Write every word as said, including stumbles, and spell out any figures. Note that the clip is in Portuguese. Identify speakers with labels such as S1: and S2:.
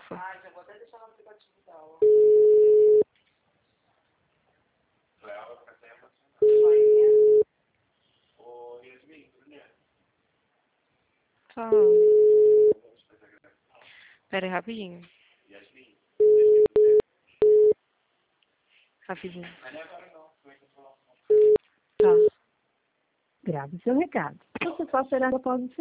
S1: Ufa.
S2: Ah, já vou até deixar no aplicativo da aula. Ô, Yasmin, Bruninha.
S1: Fala. Pera aí, rapidinho.
S2: Yasmin.
S1: Rapidinho.
S2: Mas não é agora não.
S1: Tá.
S3: Grave seu recado. Você só será após o